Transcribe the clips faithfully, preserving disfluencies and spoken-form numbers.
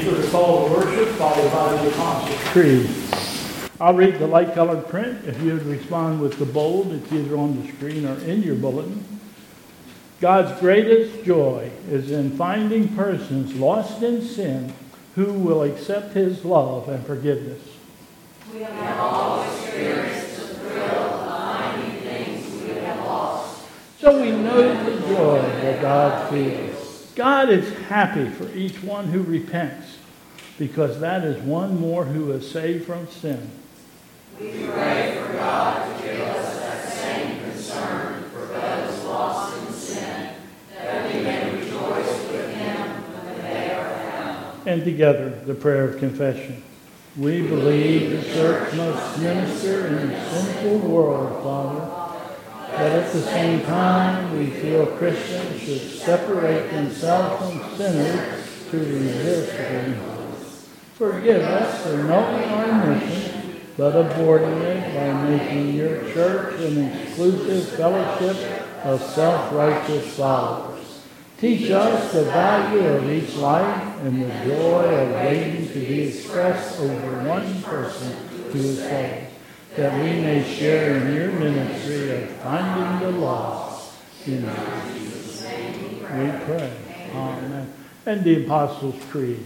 for the call to worship, followed by the Apostles' Creed. I'll read the light-colored print. If you would respond with the bold, it's either on the screen or in your bulletin. God's greatest joy is in finding persons lost in sin who will accept His love and forgiveness. We have all experienced the thrill of finding things we have lost. So we know the joy that God feels. God is happy for each one who repents, because that is one more who is saved from sin. We pray for God to give us that same concern for those lost in sin, that we may rejoice with Him when they are found. And together, the prayer of confession. We believe the church must minister in a sinful world, Father, but at the same time we feel Christians should separate themselves from sinners to resist evil. Forgive us for knowing our mission, but aborting it by making your church an exclusive fellowship of self-righteous followers. Teach us the value of each life and the joy of waiting to be expressed over one person who is saved, that we may share in your ministry of finding the lost. In Jesus' name we pray. Amen. And the Apostles' Creed.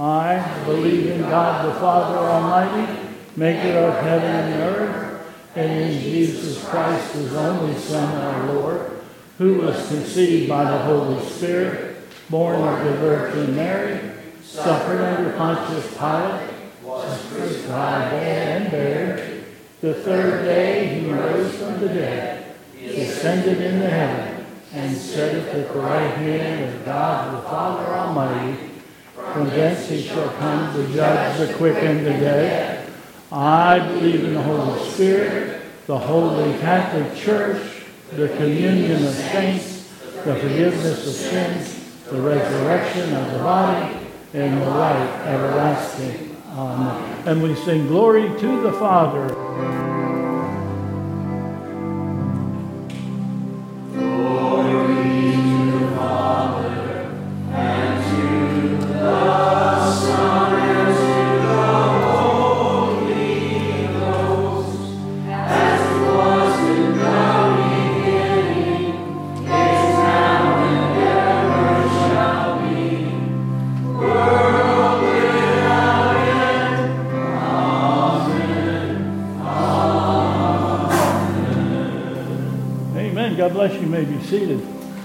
I believe in God the Father Almighty, maker of heaven and earth, and in Jesus Christ, His only Son, our Lord, who was conceived by the Holy Spirit, born of the Virgin Mary, suffered under Pontius Pilate, was crucified and buried. The third day He rose from the dead, He ascended into heaven, and sitteth at the right hand of God the Father Almighty. From thence He shall come to judge the quick and the dead. I believe in the Holy Spirit, the Holy Catholic Church, the communion of saints, the forgiveness of sins, the resurrection of the body, and the life everlasting. Amen. And we sing glory to the Father. God bless you. You may be seated.